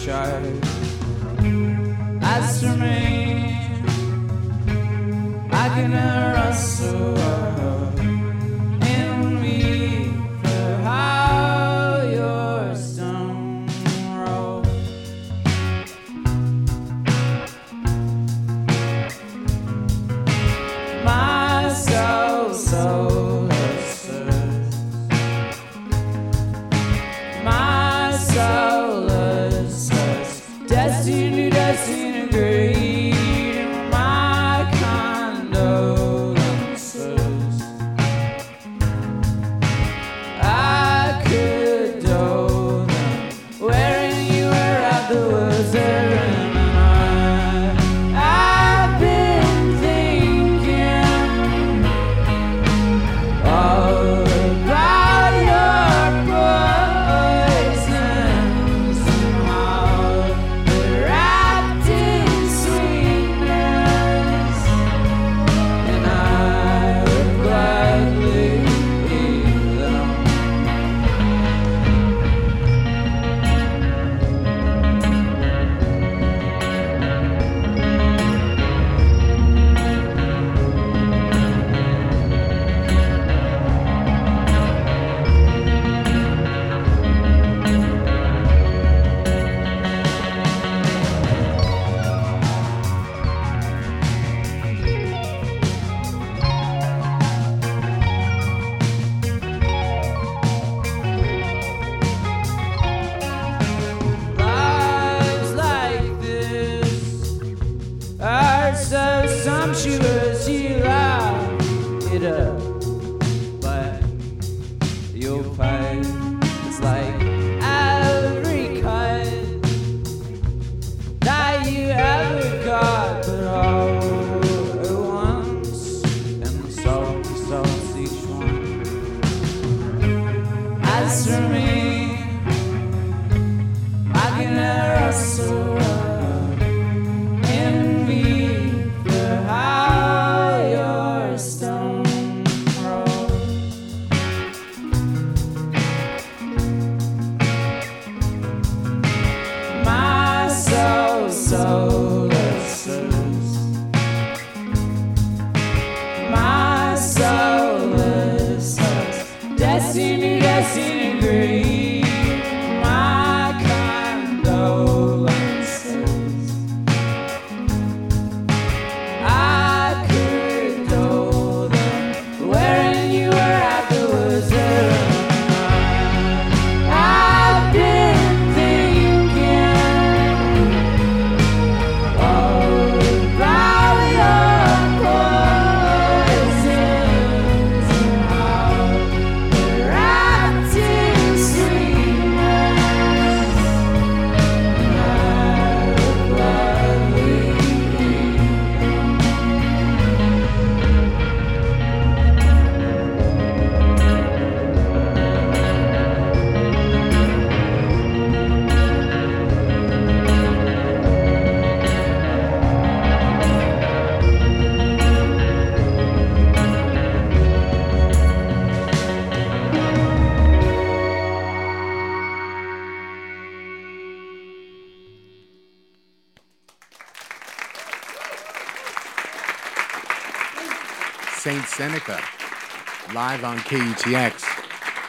sharp. As for me, I can rustle in me for how your stone rolls. My soul, soul asserts. My soul asserts. Destiny, destiny, greed. My condolences. I could do them wearing you were at the woods there. I've been thinking all about your poisons and how they're wrapped in sweetness, and I would gladly eat them. Lives like this are so sumptuous, you laugh it up, but you'll pay. It's like every cut that you ever got, but all at once, and the salt each one. As for me, I can rustle in me for how your stone rolls. My soul, soul asserts. My soul asserts. Destiny, destiny, greed. My condolences. I could do them wearing you were at the woods there. I've been thinking all about your poisons and how they're wrapped in sweetness, and I would gladly eat them. Saint Seneca, live on KUTX.